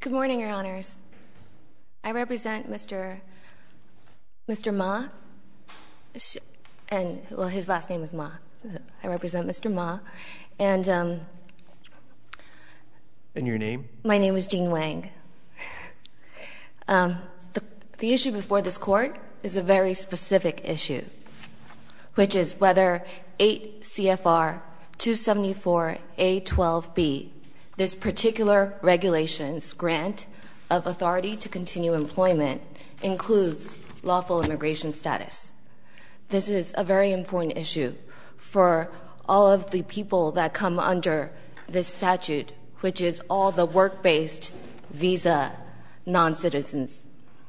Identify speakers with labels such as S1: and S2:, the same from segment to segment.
S1: Good morning, Your Honors. I represent Mr. Ma, and, well, his last name is Ma. I represent Mr. Ma, and
S2: your name?
S1: My name is Jean Wang. The issue before this Court is a very specific issue, which is whether 8 CFR 274A12B, this particular regulation's grant of authority to continue employment, includes lawful immigration status. This is a very important issue for all of the people that come under this statute, which is all the work-based visa non-citizens.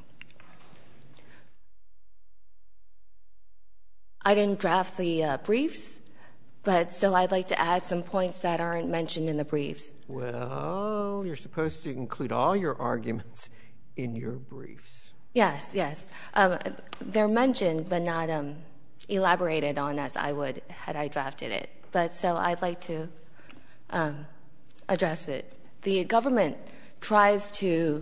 S1: I didn't draft the briefs, but so I'd like to add some points that aren't mentioned in the briefs.
S2: Well, you're supposed to include all your arguments in your briefs.
S1: Yes. They're mentioned but not elaborated on as I would had I drafted it. But so I'd like to address it. The government tries to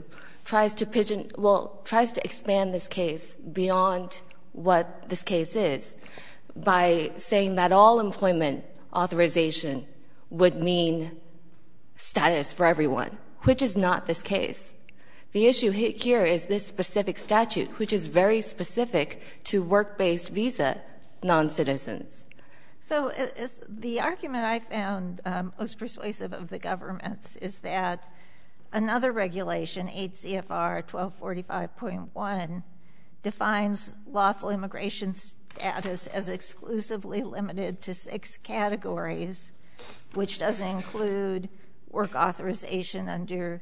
S1: expand this case beyond what this case is by saying that all employment authorization would mean status for everyone, which is not this case. The issue here is this specific statute, which is very specific to work-based visa non-citizens.
S3: So the argument I found most persuasive of the government's is that another regulation, 8 CFR 1245.1, defines lawful immigration status as exclusively limited to 6 categories, which doesn't include work authorization under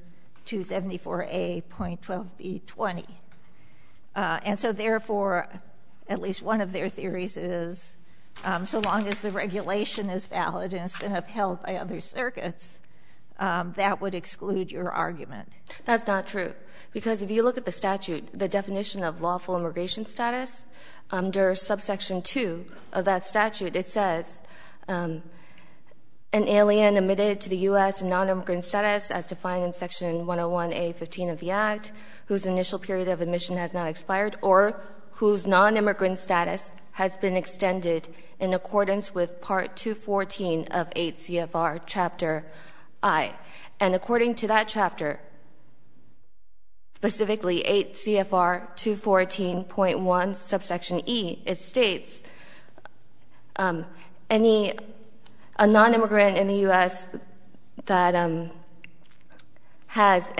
S3: 274A.12B20. And so therefore, at least one of their theories is, so long as the regulation is valid and it's been upheld by other circuits, that would exclude your argument.
S1: That's not true. Because if you look at the statute, the definition of lawful immigration status, under subsection 2 of that statute, it says, an alien admitted to the U.S. in non-immigrant status as defined in section 101A.15 of the Act, whose initial period of admission has not expired, or whose non-immigrant status has been extended in accordance with Part 214 of 8 CFR Chapter I. And according to that chapter, specifically 8 CFR 214.1 subsection E, it states a non-immigrant in the U.S. that has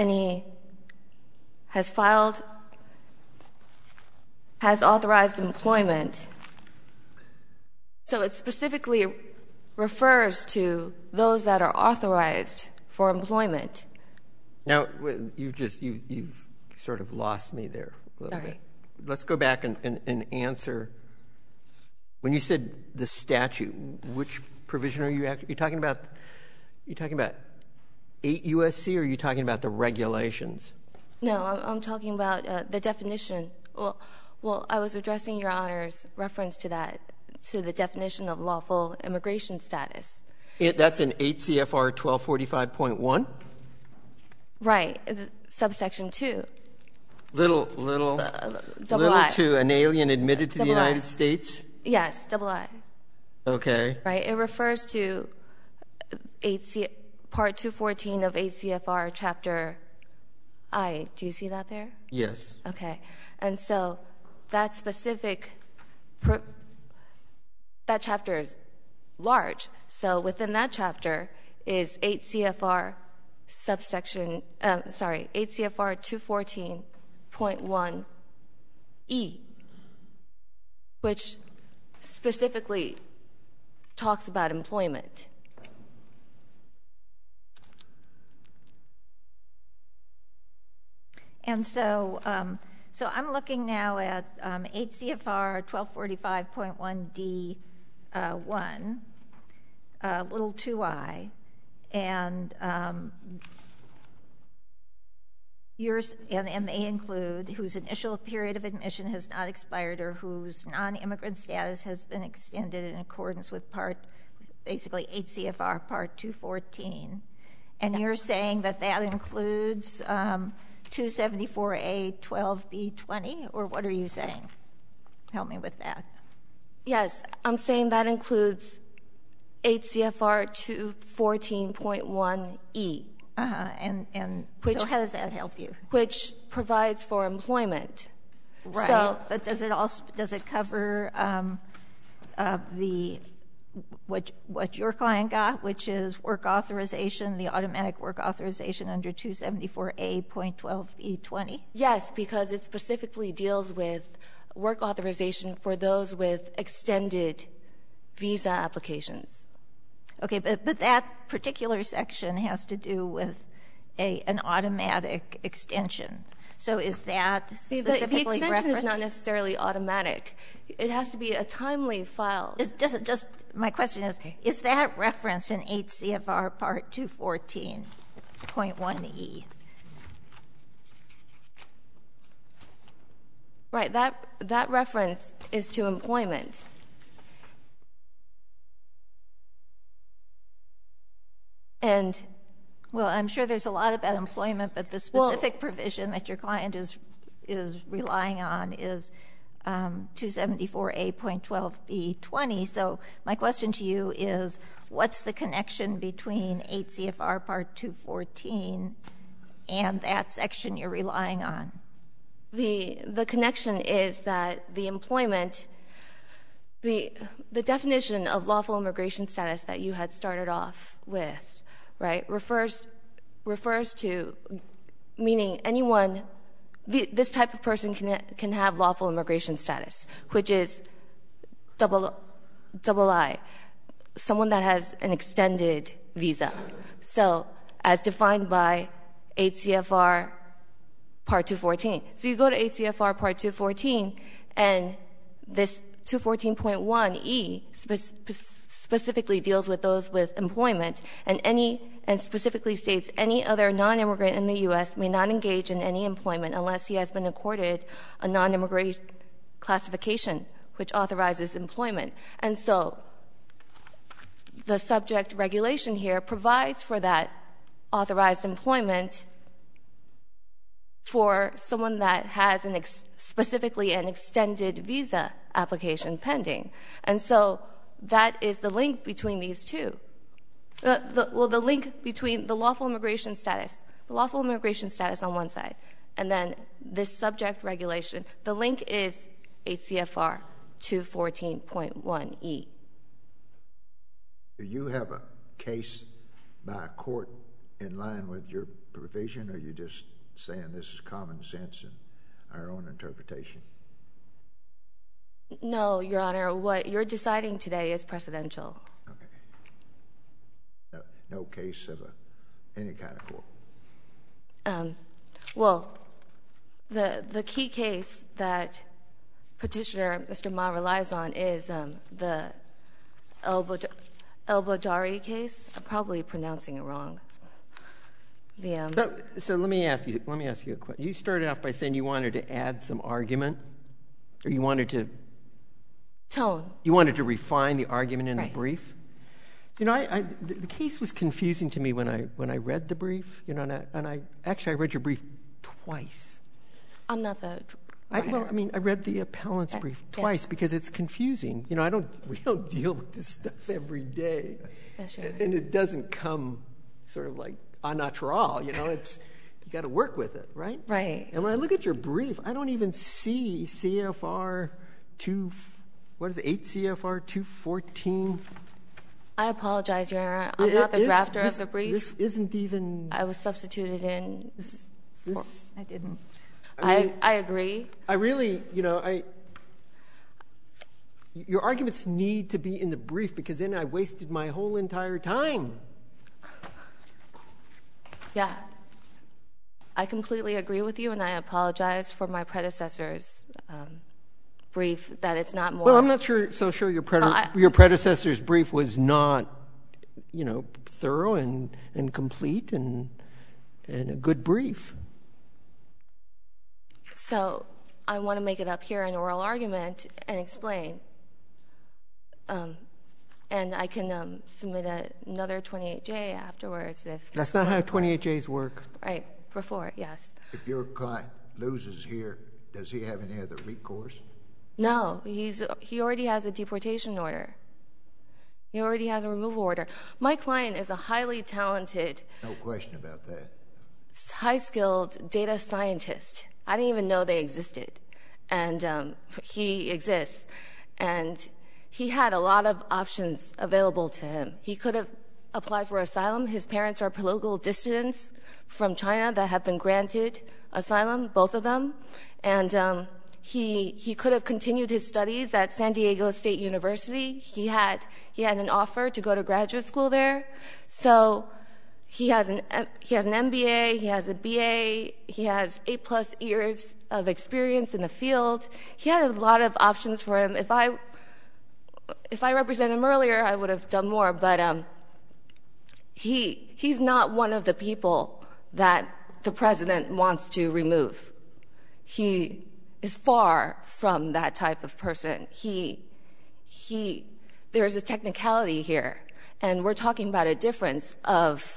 S1: authorized employment. So it specifically refers to those that are authorized for employment.
S2: Now, you've sort of lost me there a little bit. Let's go back and answer. When you said the statute, which provision are you talking about? Are you talking about 8 U.S.C. or are you talking about the regulations?
S1: No, I'm talking about the definition. Well, I was addressing Your Honor's reference to that, to the definition of lawful immigration status.
S2: That's in 8 CFR 1245.1?
S1: Right, subsection 2.
S2: Little
S1: I.
S2: To an alien admitted to the United States?
S1: Yes, double I.
S2: Okay.
S1: Right, it refers to Part 214 of 8 CFR Chapter I. Do you see that there?
S2: Yes.
S1: Okay. And so that specific, that chapter is large. So within that chapter is 8 CFR subsection, 8 CFR 214.1 E, which specifically talks about employment.
S3: And so I'm looking now at 8 CFR 1245.1 D1, little 2I, and and they include whose initial period of admission has not expired or whose non-immigrant status has been extended in accordance with basically 8 CFR Part 214. And you're saying that that includes 274A 12B20, or what are you saying? Help me with that.
S1: Yes, I'm saying that includes 8 CFR 214.1E.
S3: And so how does that help you?
S1: Which provides for employment.
S3: Right.
S1: So,
S3: but does it cover what your client got, which is work authorization, the automatic work authorization under 274A.12B20?
S1: Yes, because it specifically deals with work authorization for those with extended visa applications.
S3: Okay, but that particular section has to do with an automatic extension. So is that specifically
S1: the extension
S3: referenced?
S1: is not necessarily automatic. It has to be a timely file.
S3: My question is that referenced in 8 CFR Part 214.1E?
S1: Right, that reference is to employment. And
S3: well, I'm sure there's a lot about employment, but the specific provision that your client is relying on is 274A.12B20. So my question to you is, what's the connection between 8 CFR Part 214 and that section you're relying on?
S1: The connection is that the employment, the definition of lawful immigration status that you had started off with, right, refers to meaning anyone, this type of person can have lawful immigration status, which is double I, someone that has an extended visa. So as defined by 8 CFR Part 214. So you go to 8 CFR Part 214, and this 214.1E specifically deals with those with employment, and specifically states any other non-immigrant in the U.S. may not engage in any employment unless he has been accorded a non-immigrant classification, which authorizes employment. And so the subject regulation here provides for that authorized employment for someone that has specifically an extended visa application pending. And so that is the link between these two. The link between the lawful immigration status on one side, and then this subject regulation, the link is 8 CFR 214.1E.
S4: Do you have a case by a court in line with your provision, or are you just saying this is common sense and our own interpretation?
S1: No, Your Honor. What you're deciding today is precedential.
S4: Okay. No case of any kind of court?
S1: Well, the key case that Petitioner Mr. Ma relies on is the El-Badari case. I'm probably pronouncing it wrong.
S2: So let me ask you a question. You started off by saying you wanted to add some argument, or you wanted to
S1: tone.
S2: You wanted to refine the argument in
S1: right.
S2: the brief. You know, the case was confusing to me when I read the brief. You know, and I read your brief twice.
S1: I'm not the.
S2: I read the appellant's brief twice because it's confusing. You know, we don't deal with this stuff every day,
S1: That's right.
S2: And it doesn't come sort of like au natural. You know, you got to work with it, right?
S1: Right.
S2: And when I look at your brief, I don't even see CFR 8 CFR 214.
S1: I apologize, Your Honor. I'm not the drafter of the brief.
S2: This isn't even.
S1: I was substituted in.
S3: I didn't.
S1: I agree.
S2: I really, your arguments need to be in the brief because then I wasted my whole entire time.
S1: Yeah. I completely agree with you, and I apologize for my predecessor's brief that it's not more.
S2: Well, I'm not sure your predecessor's brief was not, thorough and complete and a good brief.
S1: So I want to make it up here in oral argument and explain. And I can submit another 28J afterwards if...
S2: That's not how 28Js work.
S1: Right, before, yes.
S4: If your client loses here, does he have any other recourse?
S1: No, he already has a deportation order. He already has a removal order. My client is a highly talented...
S4: No question about that.
S1: ...high-skilled data scientist. I didn't even know they existed. And he exists. And he had a lot of options available to him. He could have applied for asylum. His parents are political dissidents from China that have been granted asylum, both of them. And he could have continued his studies at San Diego State University. He had an offer to go to graduate school there. So he has an MBA, he has a BA, he has 8+ years of experience in the field. He had a lot of options for him. If I represented him earlier, I would have done more. But he's not one of the people that the president wants to remove. He is far from that type of person. There's a technicality here, and we're talking about a difference of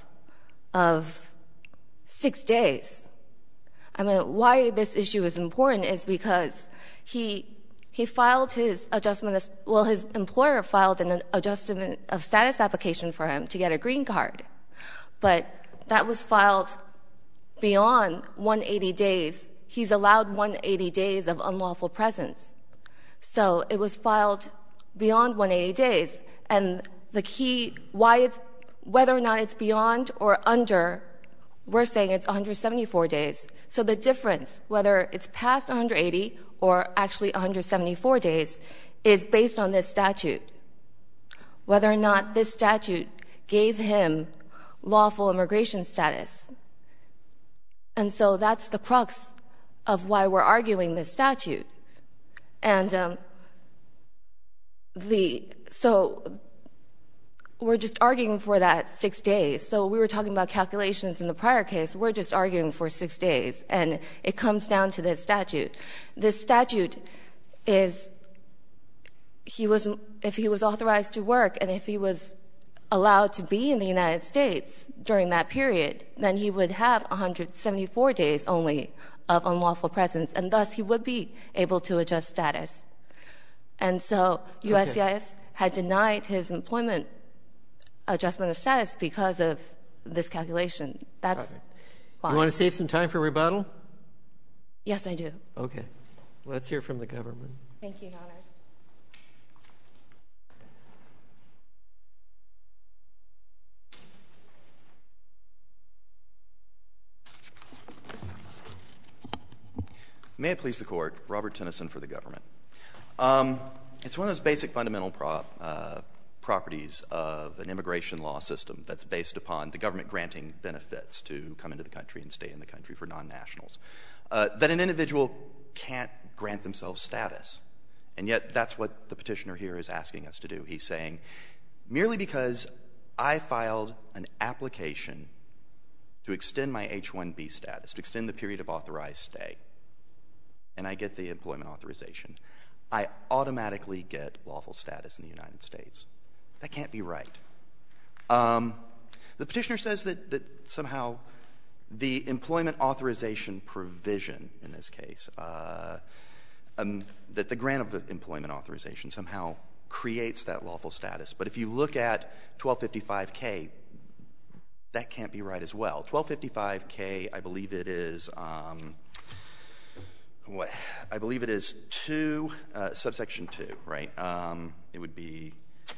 S1: 6 days. I mean, why this issue is important is because he filed his adjustment, his employer filed an adjustment of status application for him to get a green card. But that was filed beyond 180 days. He's allowed 180 days of unlawful presence. So it was filed beyond 180 days. And the key, whether or not it's beyond or under, we're saying it's 174 days. So the difference, whether it's past 180 or actually 174 days, is based on this statute. Whether or not this statute gave him lawful immigration status. And so that's the crux of why we're arguing this statute. And so we're just arguing for that 6 days. So we were talking about calculations in the prior case. We're just arguing for 6 days. And it comes down to this statute. This statute is, if he was authorized to work and if he was allowed to be in the United States during that period, then he would have 174 days only of unlawful presence, and thus he would be able to adjust status. And so USCIS had denied his employment adjustment of status because of this calculation. That's why.
S2: You want to save some time for rebuttal?
S1: Yes, I do.
S2: Okay. Let's hear from the government.
S1: Thank you, Your Honor.
S5: May it please the Court, Robert Tennyson for the government. It's one of those basic fundamental properties of an immigration law system that's based upon the government granting benefits to come into the country and stay in the country for non-nationals, that an individual can't grant themselves status. And yet that's what the petitioner here is asking us to do. He's saying, merely because I filed an application to extend my H-1B status, to extend the period of authorized stay, and I get the employment authorization, I automatically get lawful status in the United States. That can't be right. The petitioner says that somehow the employment authorization provision in this case, that the grant of employment authorization somehow creates that lawful status. But if you look at 1255K, that can't be right as well. 1255K, I believe it is... I believe it is subsection 2, right? It would be,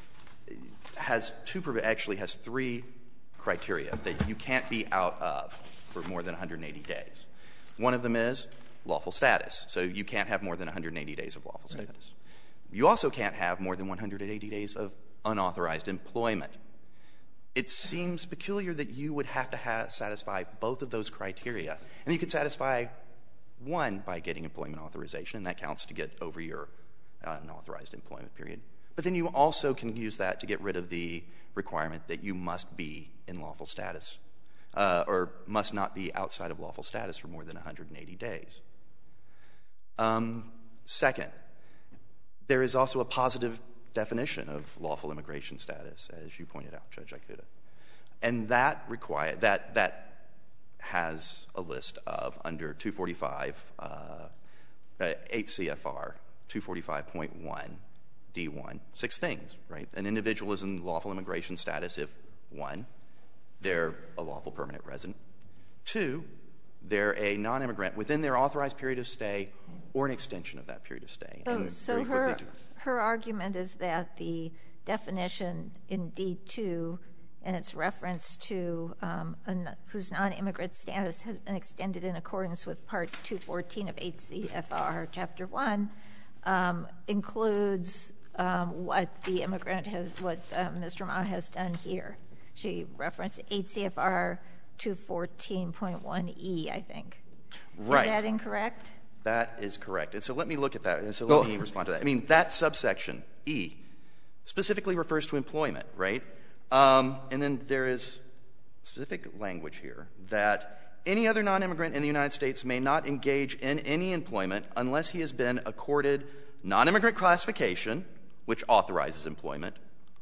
S5: actually has 3 criteria that you can't be out of for more than 180 days. One of them is lawful status. So you can't have more than 180 days of lawful status. Right. You also can't have more than 180 days of unauthorized employment. It seems peculiar that you would have to satisfy both of those criteria. And you could satisfy one by getting employment authorization, and that counts to get over your unauthorized employment period. But then you also can use that to get rid of the requirement that you must be in lawful status or must not be outside of lawful status for more than 180 days. Second, there is also a positive definition of lawful immigration status, as you pointed out, Judge Ikuda. And that has a list of, under 245, 8 CFR 245.1 D1, 6 things, right? An individual is in lawful immigration status if, 1, they're a lawful permanent resident, 2, they're a non-immigrant within their authorized period of stay or an extension of that period of stay.
S3: So her argument is that the definition in D2 and its reference to whose non-immigrant status has been extended in accordance with Part 214 of 8 CFR Chapter 1 includes what the immigrant has, what Mr. Ma has done here. She referenced 8 CFR 214.1E, I think.
S5: Right.
S3: Is that incorrect?
S5: That is correct. And so let me look at that. And so let me respond to that. I mean, that subsection, E, specifically refers to employment, right? And then there is specific language here that any other non-immigrant in the United States may not engage in any employment unless he has been accorded non-immigrant classification, which authorizes employment,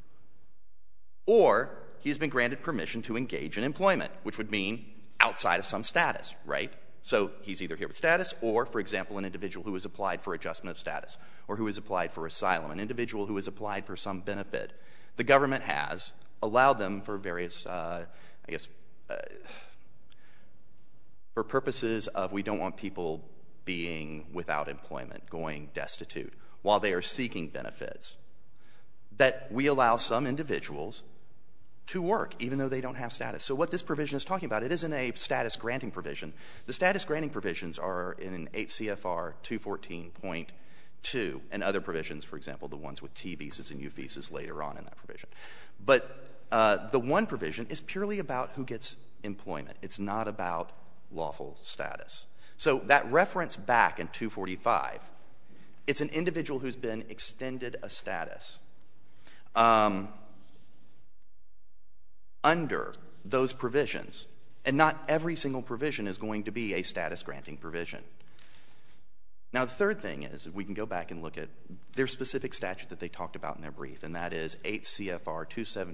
S5: or he has been granted permission to engage in employment, which would mean outside of some status, right? So he's either here with status or, for example, an individual who has applied for adjustment of status or who has applied for asylum, an individual who has applied for some benefit. The government has allowed them for various, for purposes of we don't want people being without employment, going destitute, while they are seeking benefits, that we allow some individuals to work, even though they don't have status. So what this provision is talking about, it isn't a status granting provision. The status granting provisions are in 8 CFR 214.2 and other provisions, for example, the ones with T visas and U visas later on in that provision. But the one provision is purely about who gets employment. It's not about lawful status. So that reference back in 245, it's an individual who's been extended a status. Under those provisions, and not every single provision is going to be a status granting provision. Now, the third thing is, we can go back and look at their specific statute that they talked about in their brief, and that is 8 CFR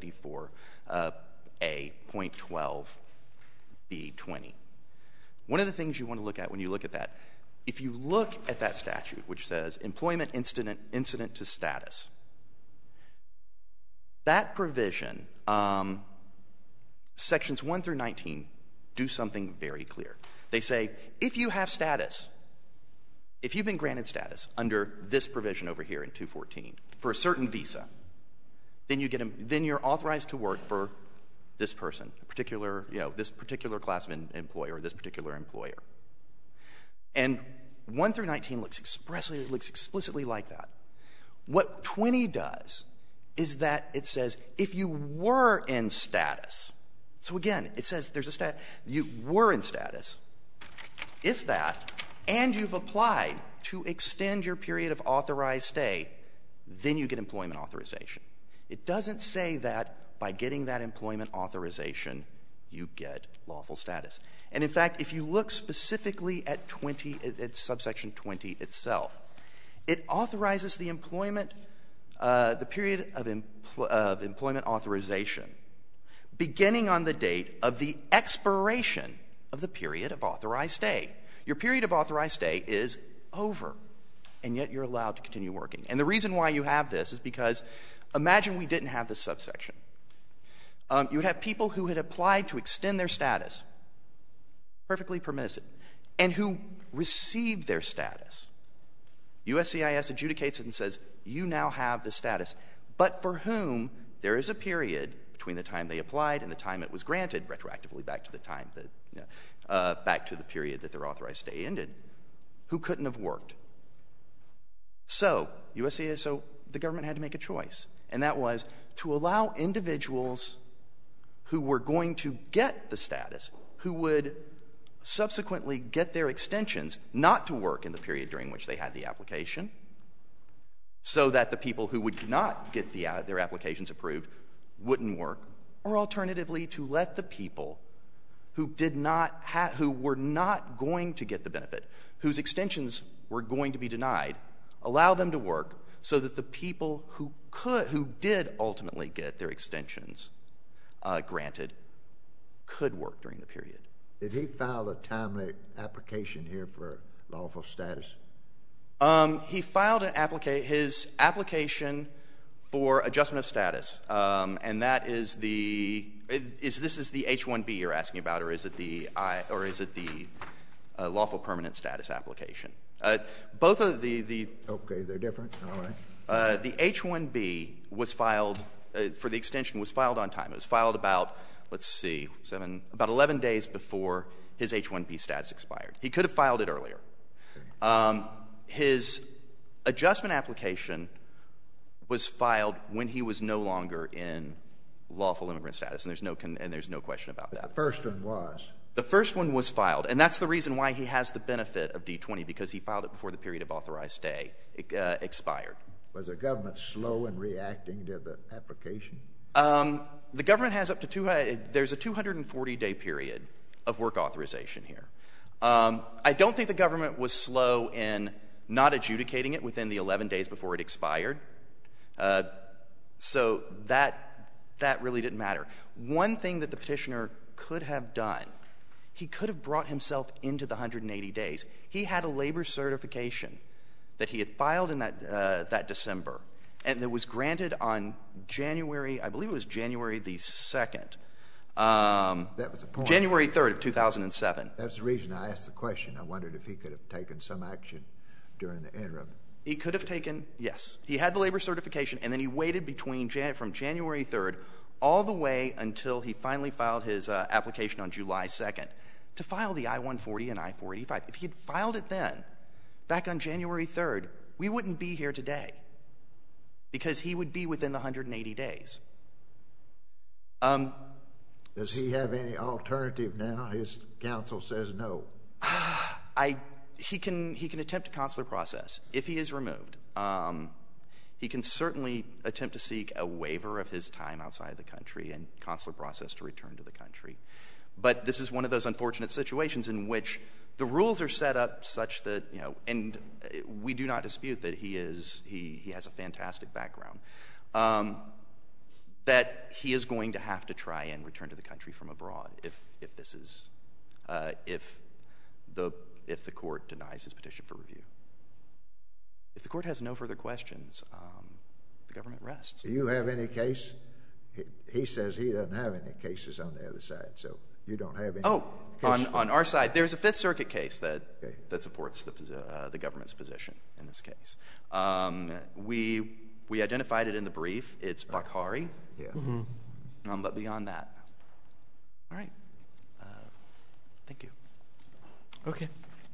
S5: 274A.12B20. One of the things you want to look at when you look at that, if you look at that statute, which says employment incident to status, that provision, sections 1 through 19 do something very clear. They say, if you have status, if you've been granted status under this provision over here in 214 for a certain visa, then you're authorized to work for this person, a particular, this particular class of employer, this particular employer. And 1 through 19 looks explicitly like that. What 20 does is that it says, if you were in status, so again, it says there's a status, you were in status, if that, and you've applied to extend your period of authorized stay, then you get employment authorization. It doesn't say that by getting that employment authorization, you get lawful status. And in fact, if you look specifically at 20, at subsection 20 itself, it authorizes the employment, the period of employment authorization beginning on the date of the expiration of the period of authorized stay. Your period of authorized stay is over, and yet you're allowed to continue working. And the reason why you have this is because imagine we didn't have this subsection. You would have people who had applied to extend their status, perfectly permissive, and who received their status. USCIS adjudicates it and says, you now have the status, but for whom there is a period between the time they applied and the time it was granted, retroactively back to the time that, back to the period that their authorized stay ended, who couldn't have worked. So USCIS, so the government had to make a choice, and that was to allow individuals who were going to get the status, who would subsequently get their extensions, not to work in the period during which they had the application, so that the people who would not get their applications approved wouldn't work, or alternatively to let the people who who were not going to get the benefit, whose extensions were going to be denied, allow them to work so that the people who did ultimately get their extensions granted could work during the period.
S4: Did he file a timely application here for lawful status?
S5: He filed his application for adjustment of status, and that is this is the H-1B you're asking about, or is it the lawful permanent status application? Both of the
S4: okay, they're different. All right.
S5: The H-1B was filed for the extension was filed on time. It was filed about 11 days before his H-1B status expired. He could have filed it earlier. His adjustment application was filed when he was no longer in lawful immigrant status, and there's no question about that.
S4: The first one was.
S5: The first one was filed, and that's the reason why he has the benefit of D-20, because he filed it before the period of authorized stay expired.
S4: Was the government slow in reacting to the application?
S5: The government has up to there's a 240-day period of work authorization here. I don't think the government was slow in not adjudicating it within the 11 days before it expired. So that really didn't matter. One thing that the petitioner could have done, he could have brought himself into the 180 days. He had a labor certification that he had filed in that December, and that was granted on January, I believe it was January the 2nd.
S4: That was the point.
S5: January 3rd of 2007.
S4: That's the reason I asked the question. I wondered if he could have taken some action during the interim.
S5: He could have taken, yes. He had the labor certification, and then he waited from January 3rd all the way until he finally filed his application on July 2nd to file the I-140 and I-485. If he had filed it then, back on January 3rd, we wouldn't be here today, because he would be within the 180 days.
S4: Does he have any alternative now? His counsel says no.
S5: He can attempt a consular process if he is removed. He can certainly attempt to seek a waiver of his time outside the country and consular process to return to the country. But this is one of those unfortunate situations in which the rules are set up such that, and we do not dispute that he has a fantastic background, that he is going to have to try and return to the country from abroad if the court denies his petition for review. If the court has no further questions, the government rests.
S4: Do you have any case? He says he doesn't have any cases on the other side, so you don't have any.
S5: Oh, on our side, there's a Fifth Circuit case that supports the government's position in this case. We identified it in the brief. It's Bakhari.
S4: Yeah.
S5: Mm-hmm. But beyond that, all right. Thank you.
S2: Okay.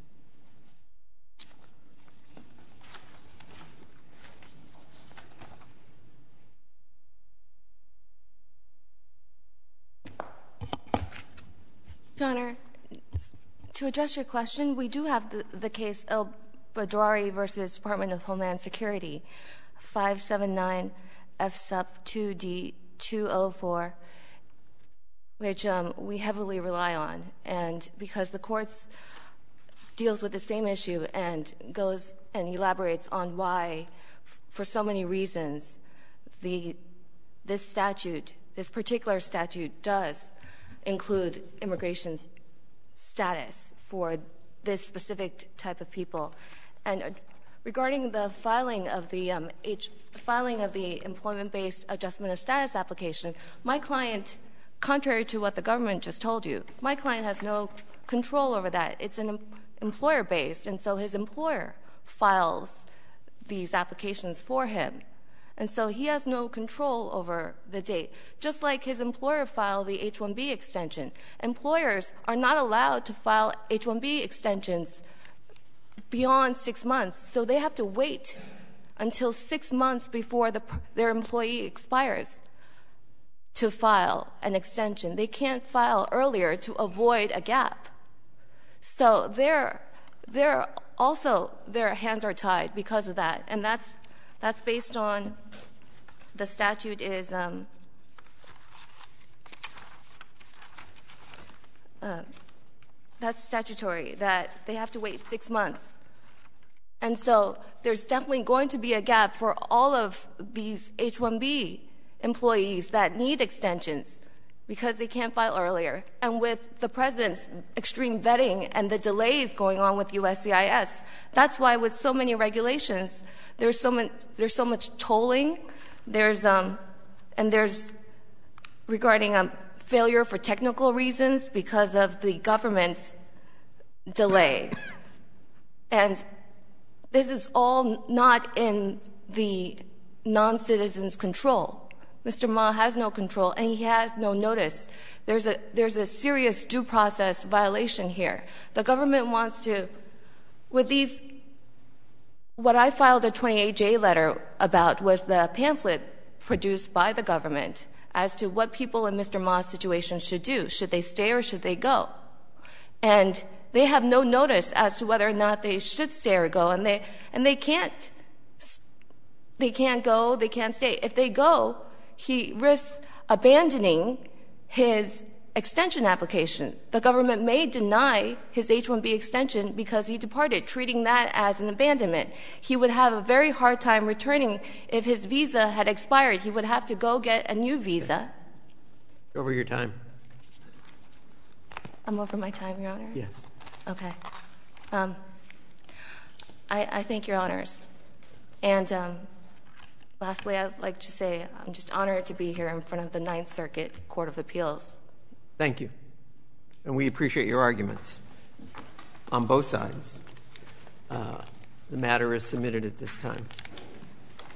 S1: Your Honor, to address your question, we do have the case El Badrawi versus Department of Homeland Security, 579 F sub 2D 204, which we heavily rely on, and because the courts deals with the same issue and goes and elaborates on why, for so many reasons, this particular statute does include immigration status for this specific type of people. And regarding the filing of the employment-based adjustment of status application, my client, contrary to what the government just told you, my client has no control over that. It's an employer-based, and so his employer files these applications for him. And so he has no control over the date. Just like his employer filed the H-1B extension, employers are not allowed to file H-1B extensions beyond 6 months, so they have to wait until 6 months before their employee expires to file an extension. They can't file earlier to avoid a gap. So they're also, their hands are tied because of that, and that's based on the statute is that's statutory, that they have to wait 6 months And so there's definitely going to be a gap for all of these H-1B employees that need extensions because they can't file earlier. And with the President's extreme vetting and the delays going on with USCIS, that's why with so many regulations, there's so much tolling. There's regarding failure for technical reasons because of the government's delay. And this is all not in the non-citizen's control. Mr. Ma has no control, and he has no notice. There's a serious due process violation here. The government wants to, with these, what I filed a 28J letter about was the pamphlet produced by the government as to what people in Mr. Ma's situation should do. Should they stay or should they go? And they have no notice as to whether or not they should stay or go, and they can't. They can't go, they can't stay. If they go, he risks abandoning his extension application. The government may deny his H-1B extension because he departed, treating that as an abandonment. He would have a very hard time returning if his visa had expired. He would have to go get a new visa.
S2: Over your time.
S1: I'm over my time, Your Honor?
S2: Yes.
S1: Okay. I thank Your Honors. And lastly, I'd like to say I'm just honored to be here in front of the Ninth Circuit Court of Appeals.
S2: Thank you. And we appreciate your arguments on both sides. The matter is submitted at this time.